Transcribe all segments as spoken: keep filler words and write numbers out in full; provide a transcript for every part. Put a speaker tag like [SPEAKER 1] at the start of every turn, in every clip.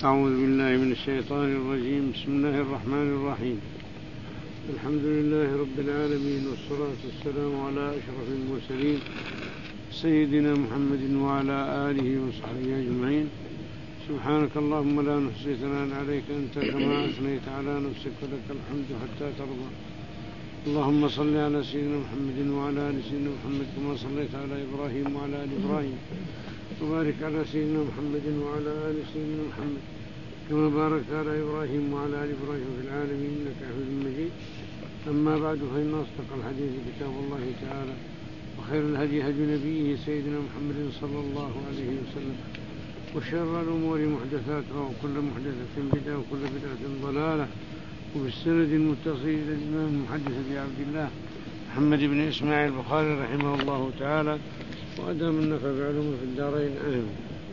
[SPEAKER 1] أعوذ بالله من الشيطان الرجيم. بسم الله الرحمن الرحيم. الحمد لله رب العالمين، والصلاة والسلام على أشرف المرسلين سيدنا محمد وعلى آله وصحبه أجمعين. سبحانك اللهم لا نحصي ثناء عليك أنت كما أثنيت على نفسك، لك الحمد حتى ترضى. اللهم صل على سيدنا محمد وعلى آل سيدنا محمد كما صليت على إبراهيم وعلى آل إبراهيم، وبارك على سيدنا محمد وعلى آل سيدنا محمد كما باركت على إبراهيم وعلى آل إبراهيم في العالمين إنك حميد مجيد. أما بعد، فإن أصدق الحديث كتاب الله تعالى، وخير الهدي هدي نبيه سيدنا محمد صلى الله عليه وسلم، وشر الأمور محدثاتها، وكل محدثة بدعة، وكل بدعة ضلالة. وبالسند المتصل إلى الإمام المحدث أبي عبد الله محمد بن إسماعيل البخاري رحمه الله تعالى، وأدام النفع بعلومه في الدارين. آمين.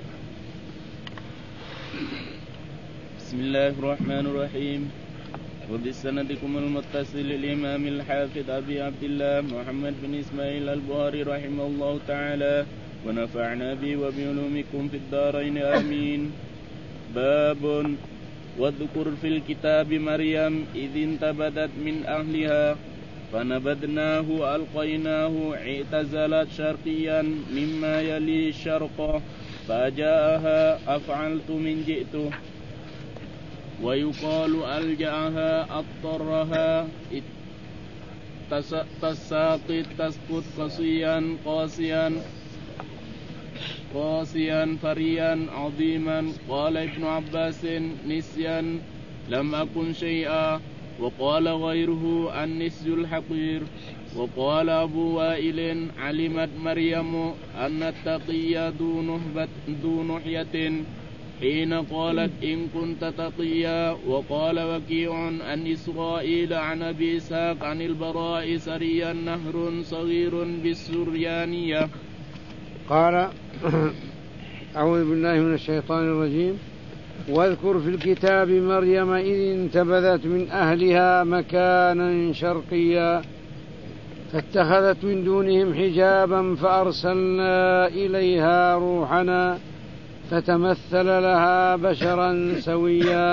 [SPEAKER 2] بسم الله الرحمن الرحيم. وبسندكم المتصل الإمام الحافظ أبي عبد الله محمد بن إسماعيل البخاري رحمه الله تعالى، ونفعنا به وبعلومكم في الدارين. آمين. باب: واذكر في الكتاب مريم إذ انتبذت من أهلها فنبذناه ألقيناه اعتزلت شرقيا مما يلي الشرق فجاءها أفعلت من جئت، ويقال ألجأها أضطرها تساقط تسقط قصيا قاسيا قاسيا فريا عظيما. قال ابن عباس: نسيا لم أكن شيئا. وقال غيره: النسي الحقير. وقال أبو وائل: علمت مريم أن التقي ذو نحية حين قالت إن كنت تقيا. وقال وكيع عن إسرائيل عن أبي إسحاق عن البراء: سريا نهر صغير بالسريانية.
[SPEAKER 1] قال: أعوذ بالله من الشيطان الرجيم. واذكر في الكتاب مريم إذ انتبذت من أهلها مكانا شرقيا فاتخذت من دونهم حجابا فأرسلنا إليها روحنا فتمثل لها بشرا سويا.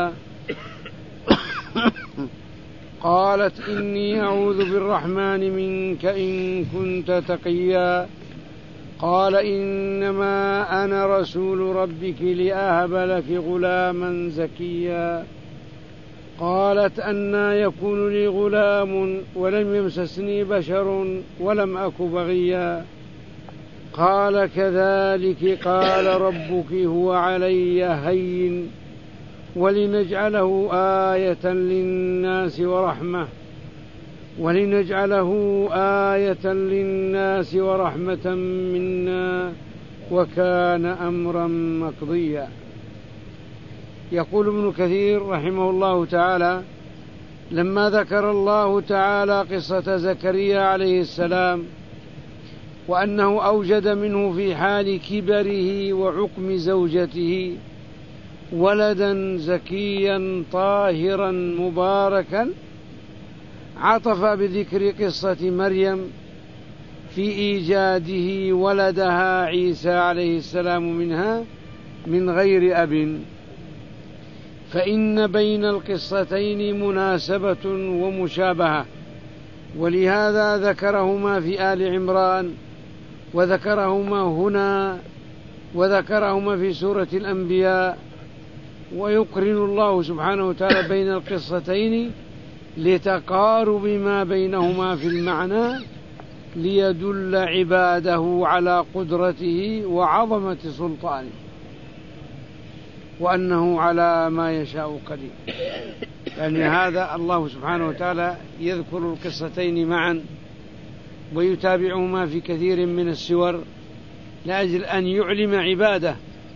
[SPEAKER 1] قالت: إني أعوذ بالرحمن منك إن كنت تقيا. قال: إنما أنا رسول ربك لأهب لك غلاما زكيا. قالت: أنى يكون لي غلام ولم يمسسني بشر ولم أك بغيا. قال: كذلك قال ربك هو علي هين ولنجعله آية للناس ورحمة ولنجعله آية للناس ورحمة منا وكان أمرا مقضيا. يقول ابن كثير رحمه الله تعالى: لما ذكر الله تعالى قصة زكريا عليه السلام وأنه أوجد منه في حال كبره وعقم زوجته ولدا زكيا طاهرا مباركا، عطف بذكر قصة مريم في إيجاده ولدها عيسى عليه السلام منها من غير أب، فإن بين القصتين مناسبة ومشابهة، ولهذا ذكرهما في آل عمران وذكرهما هنا وذكرهما في سورة الأنبياء. ويقرن الله سبحانه وتعالى بين القصتين لتقارب ما بينهما في المعنى، ليدل عباده على قدرته وعظمة سلطانه وأنه على ما يشاء قدير. يعني هذا الله سبحانه وتعالى يذكر القصتين معا ويتابعهما في كثير من السور لأجل أن يعلم عباده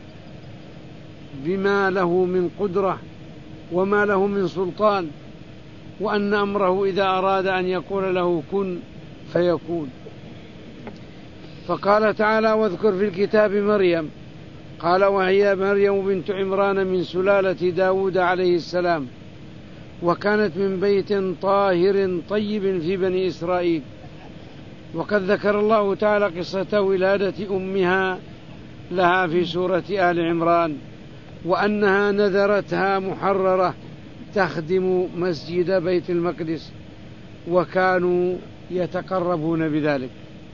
[SPEAKER 1] بما له من قدرة وما له من سلطان، وأن أمره إذا أراد أن يقول له كن فيكون. فقال تعالى: واذكر في الكتاب مريم. قال: وهي مريم بنت عمران من سلالة داود عليه السلام، وكانت من بيت طاهر طيب في بني إسرائيل. وقد ذكر الله تعالى قصة ولادة أمها لها في سورة آل عمران، وأنها نذرتها محررة تخدم مسجد بيت المقدس، وكانوا يتقربون بذلك،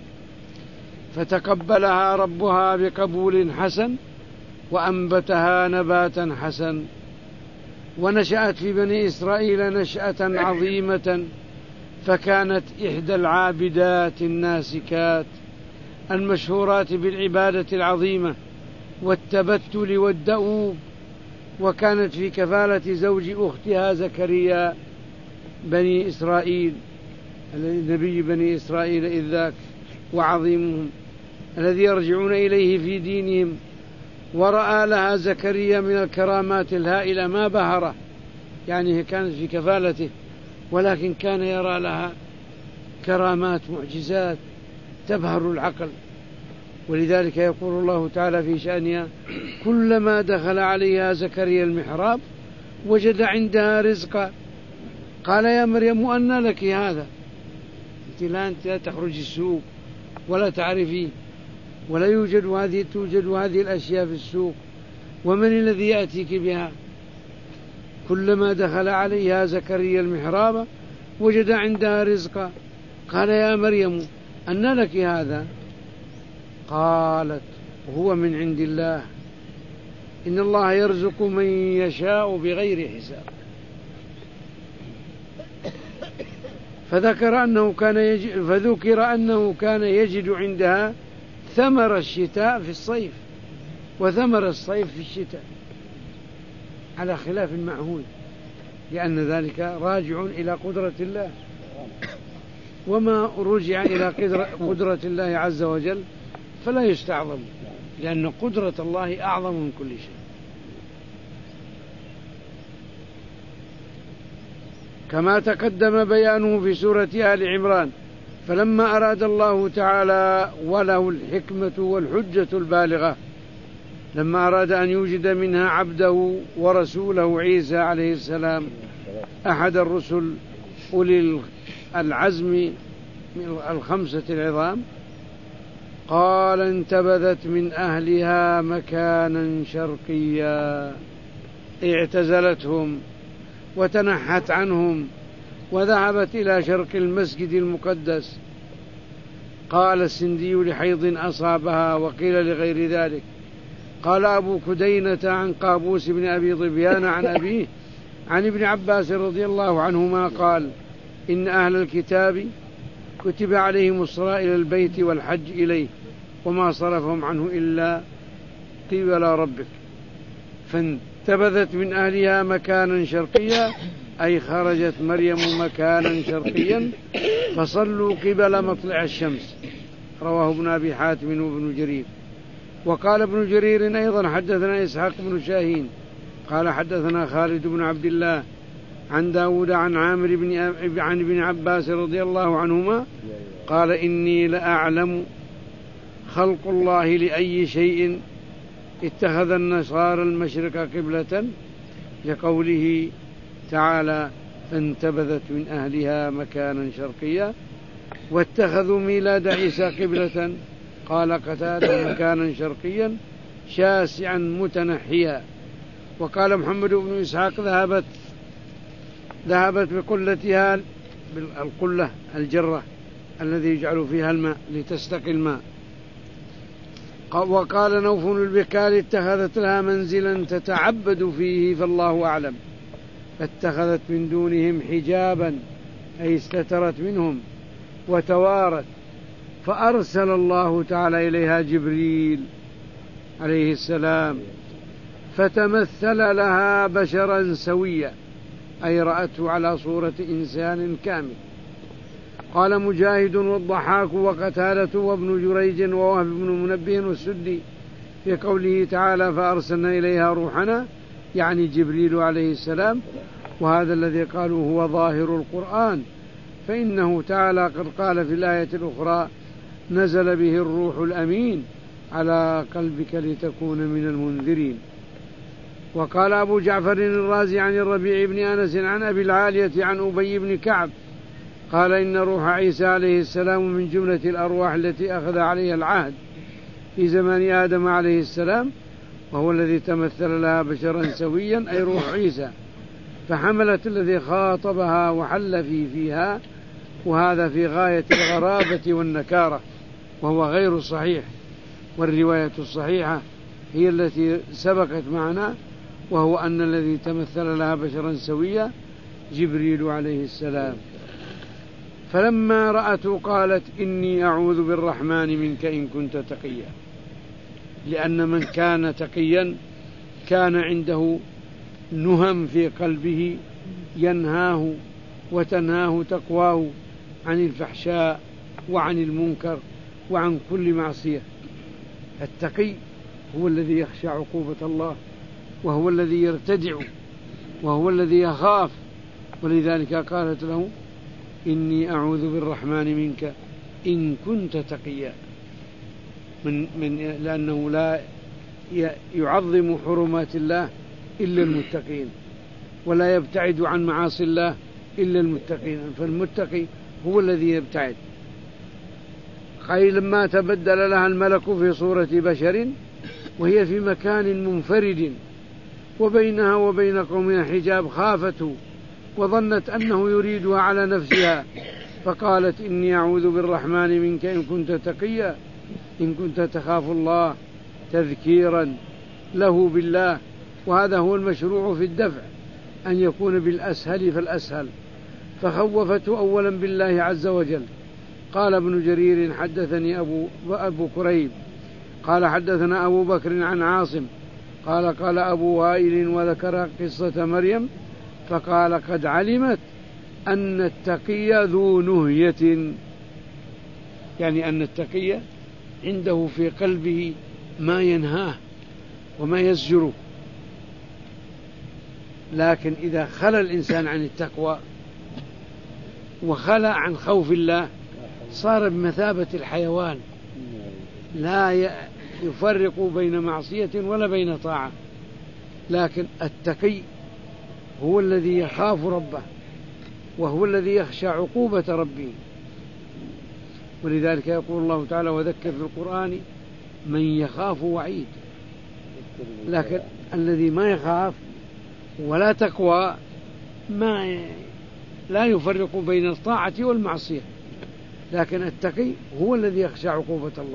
[SPEAKER 1] فتقبلها ربها بقبول حسن وأنبتها نباتا حسن، ونشأت في بني إسرائيل نشأة عظيمة، فكانت إحدى العابدات الناسكات المشهورات بالعبادة العظيمة والتبتل والدؤوب، وكانت في كفالة زوج أختها زكريا بني إسرائيل، النبي بني إسرائيل إذ ذاك وعظيمهم الذي يرجعون إليه في دينهم. ورأى لها زكريا من الكرامات الهائلة ما بهره، يعني كانت في كفالته، ولكن كان يرى لها كرامات معجزات تبهر العقل. ولذلك يقول الله تعالى في شأنها: كلما دخل عليها زكريا المحراب وجد عندها رزقا قال يا مريم أنى لك هذا، أنت لا أنت لا تخرج السوق ولا تعرفي، ولا يوجد هذه توجد هذه الأشياء في السوق، ومن الذي يأتيك بها؟ كلما دخل عليها زكريا المحراب وجد عندها رزقا قال يا مريم أنى لك هذا؟ قالت هو من عند الله إن الله يرزق من يشاء بغير حساب. فذكر أنه كان يجد فذكر أنه كان يجد عندها ثمر الشتاء في الصيف وثمر الصيف في الشتاء، على خلاف المعهود، لأن ذلك راجع إلى قدرة الله، وما رجع إلى قدرة الله عز وجل فلا يستعظم، لأن قدرة الله أعظم من كل شيء. كما تقدم بيانه في سورة آل عمران: فلما أراد الله تعالى وله الحكمة والحجة البالغة لما أراد أن يوجد منها عبده ورسوله عيسى عليه السلام أحد الرسل أولي العزم من الخمسة العظام، قال انتبذت من أهلها مكانا شرقيا، اعتزلتهم وتنحت عنهم وذهبت إلى شرق المسجد المقدس. قال السندي لحيض أصابها، وقيل لغير ذلك. قال أبو كدينة عن قابوس بن أبي ظبيان عن أبيه عن ابن عباس رضي الله عنهما قال: إن أهل الكتاب كتب عليهم الصلاة إلى البيت والحج إليه وما صرفهم عنه إلا قبل ربك، فانتبذت من أهلها مكانا شرقيا، أي خرجت مريم مكانا شرقيا فصلوا قبل مطلع الشمس. رواه ابن أبي حاتم وابن جرير. وقال ابن جرير أيضا: حدثنا إسحاق بن شاهين قال حدثنا خالد بن عبد الله عن داود عن عامر بن عن ابن عباس رضي الله عنهما قال: إني لأعلم خلق الله لأي شيء اتخذ النصارى المشرق قبلة، لقوله تعالى: فانتبذت من أهلها مكانا شرقيا، واتخذوا ميلاد عيسى قبلة. قال قتادة: مكانا شرقيا شاسعا متنحيا. وقال محمد بن إسحاق: ذهبت ذهبت بقلتها، بالقلة الجرة الذي يجعل فيها الماء لتستقي الماء. وقال نوف البكال: اتخذت لها منزلا تتعبد فيه، فالله أعلم. فاتخذت من دونهم حجابا، أي استترت منهم وتوارت، فأرسل الله تعالى إليها جبريل عليه السلام فتمثل لها بشرا سويا، أي رأته على صورة إنسان كامل. قال مجاهد والضحاك وقتادة وابن جريج ووهب بن منبه والسدي في قوله تعالى: فأرسلنا إليها روحنا، يعني جبريل عليه السلام. وهذا الذي قالوا هو ظاهر القرآن، فإنه تعالى قد قال في الآية الأخرى: نزل به الروح الأمين على قلبك لتكون من المنذرين. وقال أبو جعفر الرازي عن الربيع بن أنس عن أبي العالية عن أبي بن كعب قال: إن روح عيسى عليه السلام من جملة الأرواح التي أخذ عليها العهد في زمان آدم عليه السلام، وهو الذي تمثل لها بشرا سويا أي روح عيسى، فحملت الذي خاطبها وحل في فيها، وهذا في غاية الغرابة والنكارة، وهو غير صحيح. والرواية الصحيحة هي التي سبقت معنا، وهو أن الذي تمثل لها بشرا سويا جبريل عليه السلام. فلما رأته قالت إني أعوذ بالرحمن منك إن كنت تقيا، لأن من كان تقيا كان عنده نهم في قلبه ينهاه وتنهاه تقواه عن الفحشاء وعن المنكر وعن كل معصية. التقي هو الذي يخشى عقوبة الله، وهو الذي يرتدع، وهو الذي يخاف. ولذلك قالت له إني أعوذ بالرحمن منك إن كنت تقيا، من من لأنه لا يعظم حرمات الله إلا المتقين، ولا يبتعد عن معاصي الله إلا المتقين، فالمتقي هو الذي يبتعد. قيل لما تبدل لها الملك في صورة بشر وهي في مكان منفرد وبينها وبين قومها حجاب، خافته وظنت أنه يريدها على نفسها، فقالت إني أعوذ بالرحمن منك إن كنت تقيا، إن كنت تخاف الله تذكيرا له بالله. وهذا هو المشروع في الدفع، أن يكون بالأسهل فالأسهل. فخوفته أولا بالله عز وجل. قال ابن جرير حدثني أبو, أبو كريب قال حدثنا أبو بكر عن عاصم قال قال أبو وائل وذكر قصة مريم فقال قد علمت أن التقي ذو نهية، يعني أن التقي عنده في قلبه ما ينهاه وما يزجره. لكن إذا خلى الإنسان عن التقوى وخلى عن خوف الله صار بمثابة الحيوان، لا يفرق بين معصية ولا بين طاعة. لكن التقي هو الذي يخاف ربه، وهو الذي يخشى عقوبة ربه. ولذلك يقول الله تعالى وذكر في القرآن من يخاف وعيد. لكن الذي ما يخاف ولا تقوى ما لا يفرق بين الطاعة والمعصية، لكن التقي هو الذي يخشى عقوبة الله.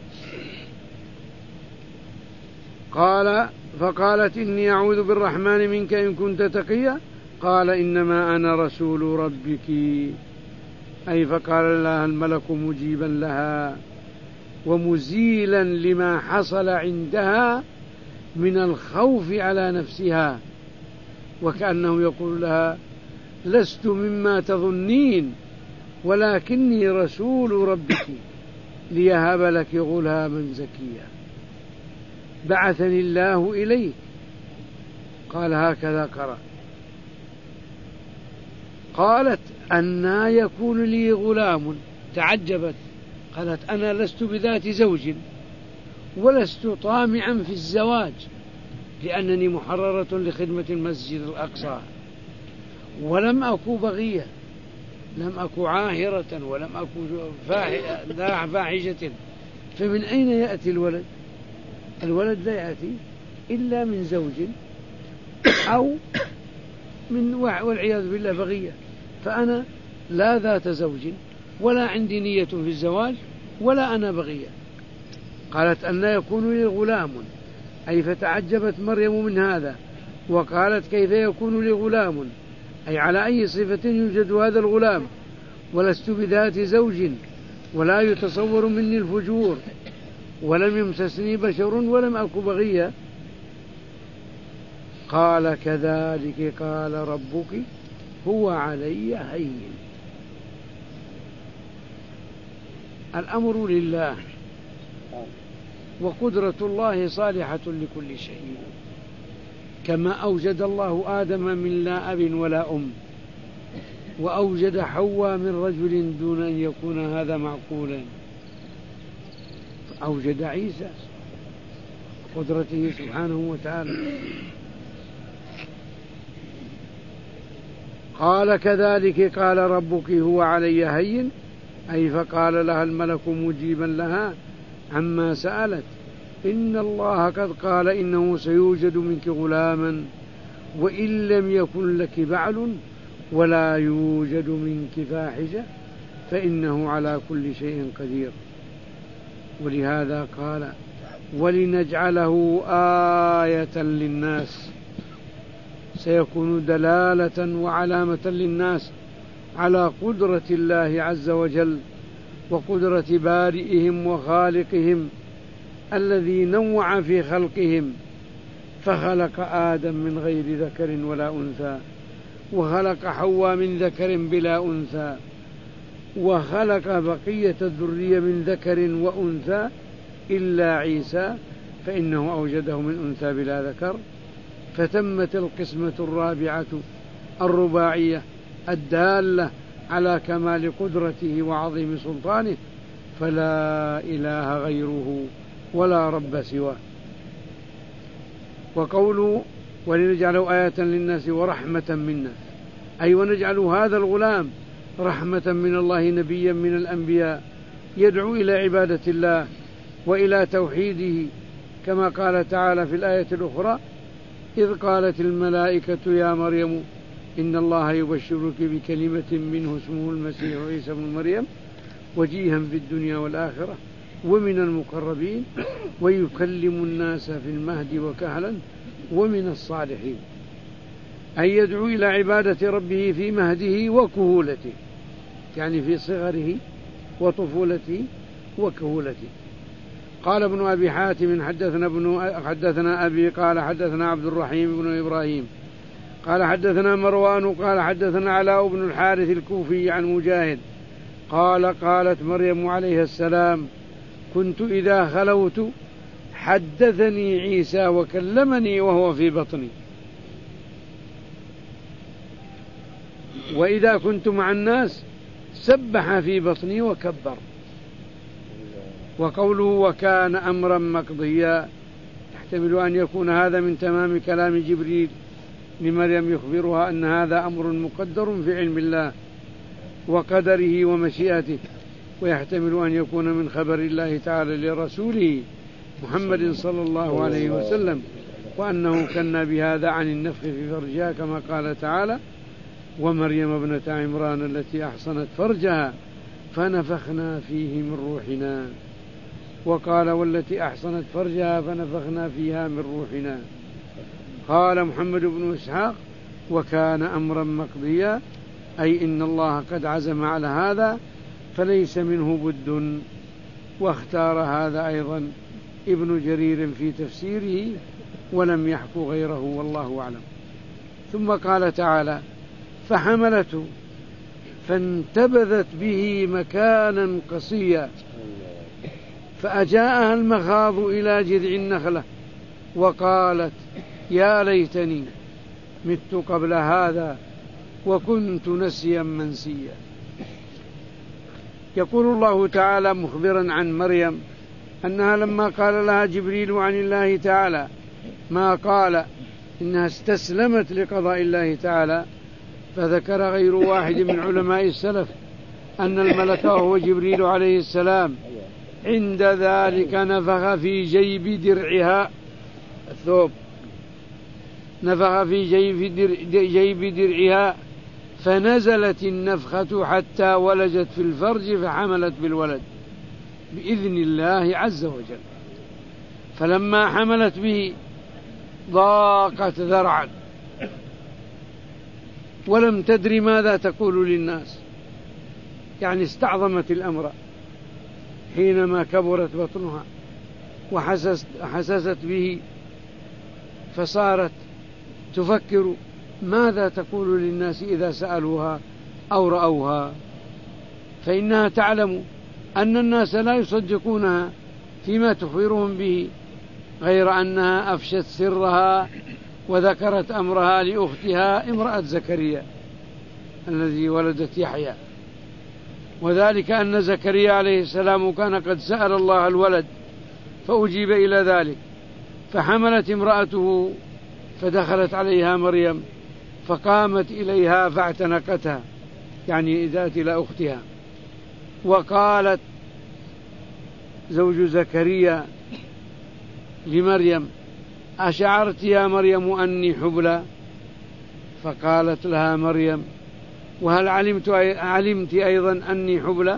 [SPEAKER 1] قال فقالت إني أعوذ بالرحمن منك إن كنت تقيا، قال إنما أنا رسول ربك، أي فقال لها الملك مجيبا لها ومزيلا لما حصل عندها من الخوف على نفسها، وكأنه يقول لها لست مما تظنين ولكني رسول ربك ليهب لك غلاما زكيا بعثني الله إليك. قال هكذا قرأ. قالت أنى يكون لي غلام، تعجبت قالت أنا لست بذات زوج ولست طامعا في الزواج، لأنني محررة لخدمة المسجد الأقصى، ولم أكو بغية، لم أكو عاهرة، ولم أكو فاحشة، فمن أين يأتي الولد؟ الولد لا يأتي إلا من زوج أو من والعياذ بالله بغية، فأنا لا ذات زوج ولا عندي نية في الزواج ولا أنا بغية. قالت أن يكون لي غلام، أي فتعجبت مريم من هذا وقالت كيف يكون لي غلام، أي على أي صفة يوجد هذا الغلام، ولست بذات زوج ولا يتصور مني الفجور ولم يمسسني بشر ولم أكن بغيا. قال كذلك قال ربك هو علي هين. الأمر لله، وقدرة الله صالحة لكل شيء، كما أوجد الله آدم من لا أب ولا أم، وأوجد حواء من رجل دون أن يكون هذا معقولا، أوجد عيسى قدرته سبحانه وتعالى. قال كذلك قال ربك هو علي هين، أي فقال لها الملك مجيبا لها عما سألت إن الله قد قال إنه سيوجد منك غلاما وإن لم يكن لك بعل ولا يوجد منك فاحشة فإنه على كل شيء قدير. ولهذا قال ولنجعله آية للناس، سيكون دلالة وعلامة للناس على قدرة الله عز وجل وقدرة بارئهم وخالقهم الذي نوع في خلقهم، فخلق آدم من غير ذكر ولا أنثى، وخلق حواء من ذكر بلا أنثى، وخلق بقية الذرية من ذكر وأنثى إلا عيسى فإنه أوجده من أنثى بلا ذكر، فتمت القسمة الرابعة الرباعية الدالة على كمال قدرته وعظيم سلطانه، فلا إله غيره ولا رب سواه. وقوله ولنجعله آية للناس ورحمة منا، أي ونجعل هذا الغلام رحمة من الله نبيا من الأنبياء يدعو إلى عبادة الله وإلى توحيده، كما قال تعالى في الآية الأخرى إذ قالت الملائكة يا مريم إن الله يبشرك بكلمة منه اسمه المسيح عيسى بن مريم وجيها في الدنيا والآخرة ومن المقربين ويكلم الناس في المهد وكهلا ومن الصالحين، أي يدعو إلى عبادة ربه في مهده وكهولته، يعني في صغره وطفولته وكهولته. قال ابن أبي حاتم حدثنا, ابن حدثنا أبي قال حدثنا عبد الرحيم بن إبراهيم قال حدثنا مروان قال حدثنا علاء بن الحارث الكوفي عن مجاهد قال قالت مريم عليه السلام كنت إذا خلوت حدثني عيسى وكلمني وهو في بطني، وإذا كنت مع الناس سبح في بطني وكبر. وقوله وكان أمرا مقضيا يحتمل أن يكون هذا من تمام كلام جبريل لمريم يخبرها أن هذا أمر مقدر في علم الله وقدره ومشيئته، ويحتمل أن يكون من خبر الله تعالى لرسوله محمد صلى الله عليه وسلم، وأنه كان بهذا عن النفخ في فرجها كما قال تعالى ومريم ابنة عمران التي أحصنت فرجها فنفخنا فيه من روحنا، وقال والتي أحصنت فرجها فنفخنا فيها من روحنا. قال محمد بن إسحاق وكان أمرا مقضيا، أي إن الله قد عزم على هذا فليس منه بد. واختار هذا أيضا ابن جرير في تفسيره ولم يحك غيره والله أعلم. ثم قال تعالى فحملته فانتبذت به مكانا قصيا فأجاءها المخاض إلى جذع النخلة وقالت يا ليتني مت قبل هذا وكنت نسيا منسيا. يقول الله تعالى مخبرا عن مريم أنها لما قال لها جبريل عن الله تعالى ما قال إنها استسلمت لقضاء الله تعالى، فذكر غير واحد من علماء السلف أن الملك وهو جبريل عليه السلام عند ذلك نفخ في جيب درعها الثوب، نفخ في جيب, در جيب درعها فنزلت النفخة حتى ولجت في الفرج فحملت بالولد بإذن الله عز وجل. فلما حملت به ضاقت ذرعا ولم تدري ماذا تقول للناس، يعني استعظمت الأمر حينما كبرت بطنها وحسست به، فصارت تفكر ماذا تقول للناس إذا سألوها أو رأوها، فإنها تعلم أن الناس لا يصدقونها فيما تخبرهم به، غير أنها أفشت سرها وذكرت أمرها لأختها امرأة زكريا الذي ولدت يحيى، وذلك أن زكريا عليه السلام كان قد سأل الله الولد فأجيب إلى ذلك، فحملت امرأته فدخلت عليها مريم فقامت إليها فاعتنقتها، يعني ذات إلى أختها، وقالت زوج زكريا لمريم: أشعرت يا مريم أني حبلى؟ فقالت لها مريم: وهل علمت, علمت أيضا أني حبلى؟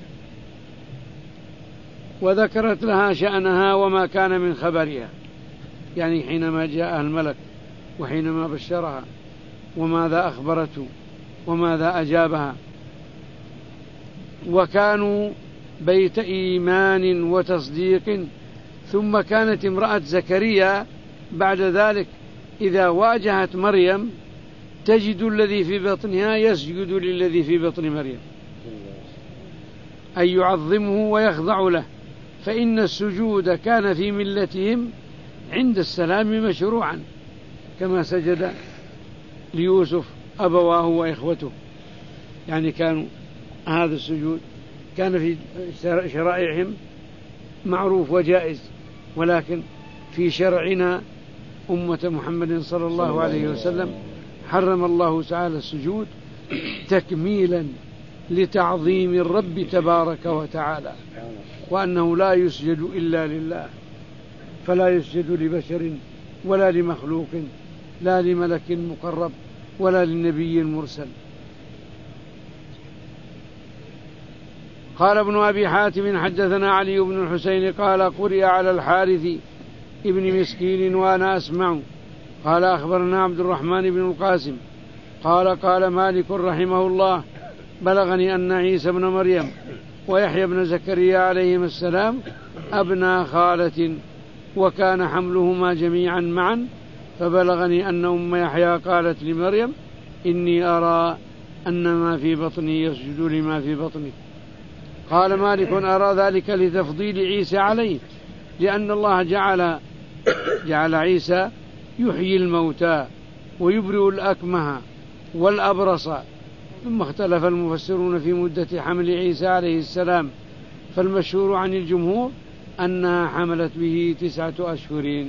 [SPEAKER 1] وذكرت لها شأنها وما كان من خبرها، يعني حينما جاء الملك وحينما بشرها وماذا أخبرته وماذا أجابها. وكانوا بيت إيمان وتصديق. ثم كانت امرأة زكريا بعد ذلك إذا واجهت مريم تجد الذي في بطنها يسجد للذي في بطن مريم، أي يعظمه ويخضع له، فإن السجود كان في ملتهم عند السلام مشروعا، كما سجد ليوسف أبواه وإخوته. يعني كانوا هذا السجود كان في شرائعهم معروف وجائز، ولكن في شرعنا أمة محمد صلى الله عليه وسلم حرم الله تعالى السجود تكميلا لتعظيم الرب تبارك وتعالى، وأنه لا يسجد إلا لله، فلا يسجد لبشر ولا لمخلوق، لا لملك مقرب ولا للنبي المرسل. قال ابن أبي حاتم: حدثنا علي بن الحسين قال: قرئ على الحارث ابن مسكين وأنا أسمع. قال: أخبرنا عبد الرحمن بن القاسم قال: قال مالك رحمه الله: بلغني أن عيسى بن مريم ويحيى بن زكريا عليهما السلام أبنا خالة، وكان حملهما جميعا معا، فبلغني أن أم يحيى قالت لمريم: إني أرى أن ما في بطني يسجد لما في بطنك. قال مالك: أرى ذلك لتفضيل عيسى عليه، لأن الله جعل جعل عيسى يحيي الموتى ويبرئ الأكمه والأبرص. ثم اختلف المفسرون في مدة حمل عيسى عليه السلام، فالمشهور عن الجمهور أنها حملت به تسعة أشهر،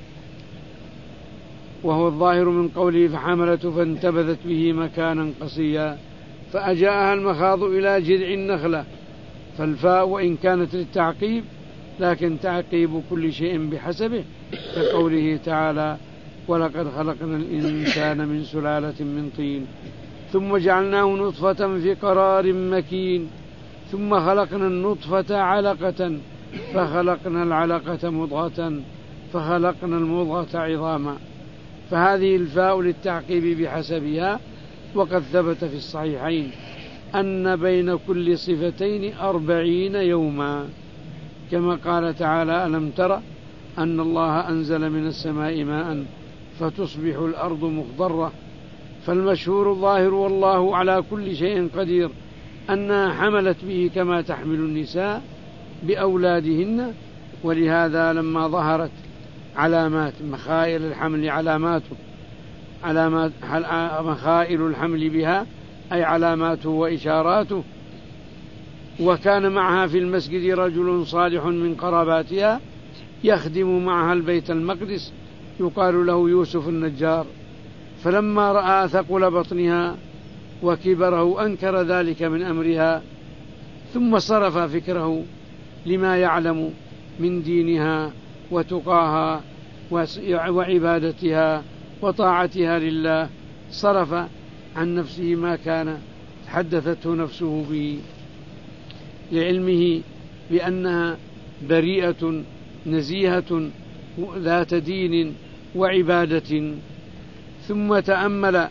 [SPEAKER 1] وهو الظاهر من قوله: فحملته فانتبذت به مكانا قصيا فأجاءها المخاض إلى جذع النخلة. فالفاء وإن كانت للتعقيب لكن تعقيب كل شيء بحسبه، كقوله تعالى: ولقد خلقنا الإنسان من سلالة من طين ثم جعلناه نطفة في قرار مكين ثم خلقنا النطفة علقة فخلقنا العلقة مضغة فخلقنا المضغة عظاما. فهذه الفاء للتعقيب بحسبها. وقد ثبت في الصحيحين أن بين كل صفتين أربعين يوما، كما قال تعالى: ألم تر أن الله أنزل من السماء ماء فتصبح الأرض مخضرة. فالمشهور الظاهر والله على كل شيء قدير أنها حملت به كما تحمل النساء بأولادهن. ولهذا لما ظهرت علامات مخائل الحمل علاماته علامات مخائل الحمل بها أي علاماته وإشاراته، وكان معها في المسجد رجل صالح من قراباتها يخدم معها البيت المقدس يقال له يوسف النجار، فلما رأى ثقل بطنها وكبره أنكر ذلك من أمرها، ثم صرف فكره لما يعلم من دينها وتقاها وعبادتها وطاعتها لله، صرف عن نفسه ما كان حدثته نفسه به، لعلمه بأنها بريئة نزيهة ذات دين وعبادة. ثم تأمل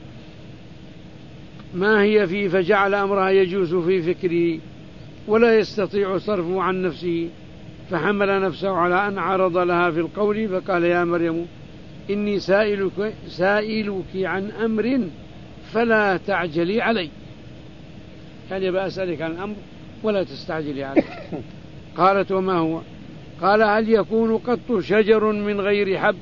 [SPEAKER 1] ما هي فيه فجعل أمرها يجوز في فكره ولا يستطيع صرفه عن نفسه، فحمل نفسه على أن عرض لها في القول فقال: يا مريم إني سائلك, سائلك عن أمر فلا تعجلي علي. كان يبقى أسألك عن الأمر ولا تستعجلي علي. قالت: وما هو؟ قال: هل يكون قط شجر من غير حب؟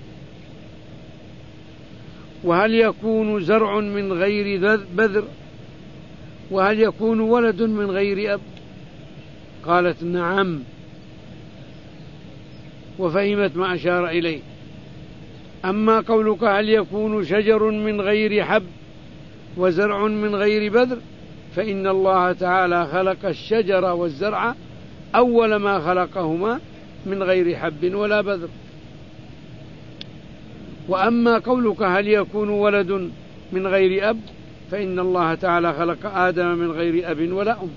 [SPEAKER 1] وهل يكون زرع من غير بذر؟ وهل يكون ولد من غير أب؟ قالت: نعم، وفهمت ما أشار إليه. أما قولك هل يكون شجر من غير حب وزرع من غير بذر، فإن الله تعالى خلق الشجر والزرع أول ما خلقهما من غير حب ولا بذر. وأما قولك هل يكون ولد من غير أب فإن الله تعالى خلق آدم من غير أب ولا أم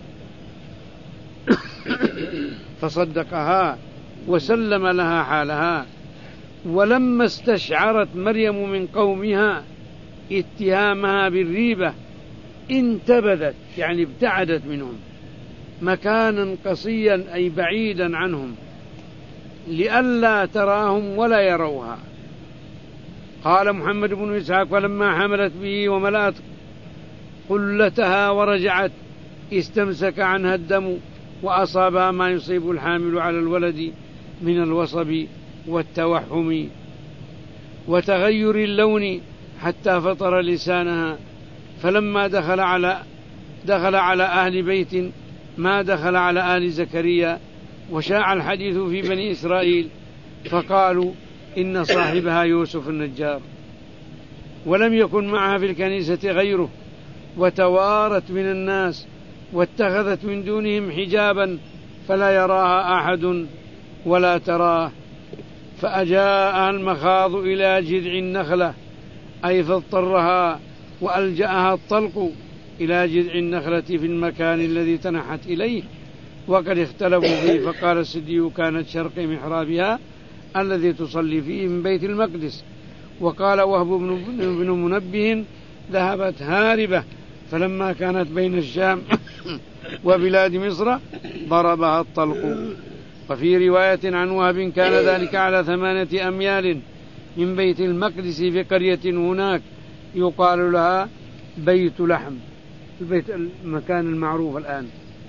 [SPEAKER 1] فصدقها وسلم لها حالها. ولما استشعرت مريم من قومها اتهامها بالريبة انتبذت يعني ابتعدت منهم مكانا قصيا أي بعيدا عنهم لئلا تراهم ولا يروها. قال محمد بن إسحاق فلما حملت به وملأت قلتها ورجعت استمسك عنها الدم وأصابها ما يصيب الحامل على الولد من الوصب والتوحم وتغير اللون حتى فطر لسانها. فلما دخل على دخل على أهل بيت ما دخل على آل زكريا وشاع الحديث في بني إسرائيل فقالوا إن صاحبها يوسف النجار. ولم يكن معها في الكنيسة غيره وتوارت من الناس واتخذت من دونهم حجابا فلا يراها أحد ولا تراه. فأجاءها المخاض إلى جذع النخلة أي فاضطرها وألجأها الطلق إلى جذع النخلة في المكان الذي تنحت إليه وقد اختلفوا فيه. فقال السدي كانت شرق محرابها الذي تصلي فيه من بيت المقدس. وقال وهب بن منبه ذهبت هاربة فلما كانت بين الشام وبلاد مصر ضربها الطلق. وفي رواية عن وهب كان ذلك على ثمانية أميال من بيت المقدس في قرية هناك يقال لها بيت لحم، البيت المكان المعروف الآن.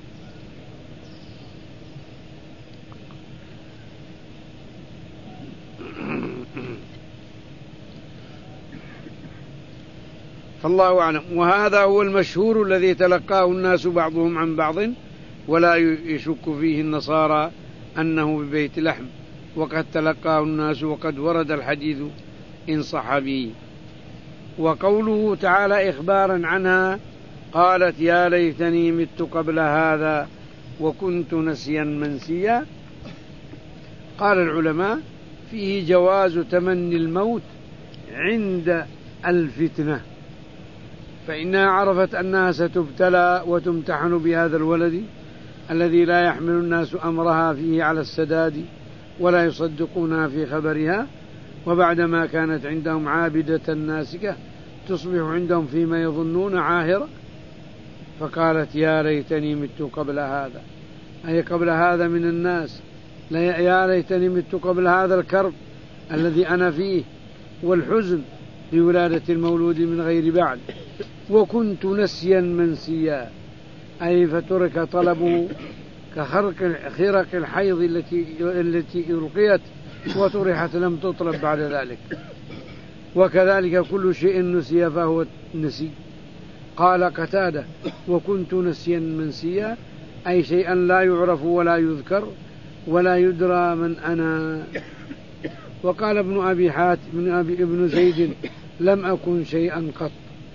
[SPEAKER 1] فالله أعلم. وهذا هو المشهور الذي تلقاه الناس بعضهم عن بعض ولا يشك فيه النصارى أنه ببيت لحم، وقد تلقاه الناس وقد ورد الحديث إن صح به. وقوله تعالى إخبارا عنها قالت يا ليتني مت قبل هذا وكنت نسيا منسيا. قال العلماء فيه جواز تمني الموت عند الفتنة، فإنها عرفت أنها ستبتلى وتمتحن بهذا الولد الذي لا يحمل الناس أمرها فيه على السداد ولا يصدقونها في خبرها، وبعدما كانت عندهم عابدة ناسكة تصبح عندهم فيما يظنون عاهرة. فقالت يا ليتني مت قبل هذا، أي قبل هذا من الناس، يا ليتني مت قبل هذا الكرب الذي أنا فيه والحزن لولادة المولود من غير بعد، وكنت نسيا منسيا، أي فترك طلبه كخرق خرق الحيض التي التي ألقيت وطرحت لم تطلب بعد ذلك. وكذلك كل شيء نسي فهو نسي. قال قتادة وكنت نسيا منسيا، أي شيئا لا يعرف ولا يذكر ولا يدرى من أنا. وقال ابن أبي حاتم ابن, أبي ابن زيد لم أكن شيئا قط.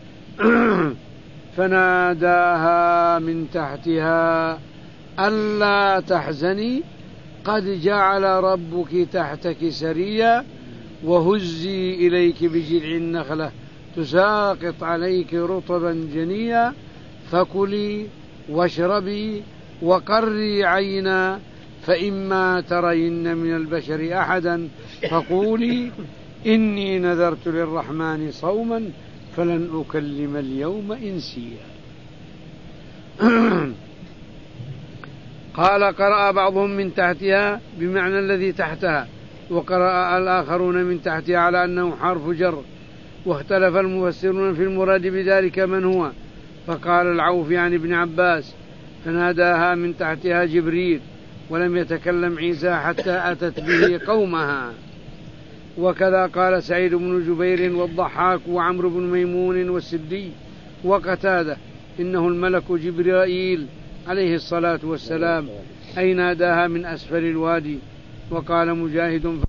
[SPEAKER 1] فناداها من تحتها ألا تحزني قد جعل ربك تحتك سريا وهزي إليك بجذع النخلة تساقط عليك رطبا جنيا فكلي واشربي وقري عينا فإما ترين من البشر أحدا فقولي إني نذرت للرحمن صوما فلن أكلم اليوم إنسيا. قال قرأ بعضهم من تحتها بمعنى الذي تحتها، وقرأ الآخرون من تحتها على أنه حرف جر، واختلف المفسرون في المراد بذلك من هو. فقال العوفي عن ابن عباس فناداها من تحتها جبريل ولم يتكلم عيسى حتى أتت به قومها. وكذا قال سعيد بن جبير والضحاك وعمرو بن ميمون والسدي وقتادة إنه الملك جبرائيل عليه الصلاة والسلام أي ناداها من أسفل الوادي. وقال مجاهد